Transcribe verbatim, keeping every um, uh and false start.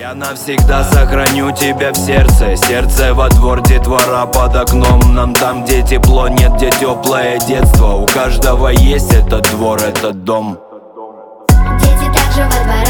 Я навсегда сохраню тебя в сердце. Сердце во двор, детвора под окном. Нам там, где тепло, нет, где теплое детство. У каждого есть этот двор, этот дом. Дети также во дворе.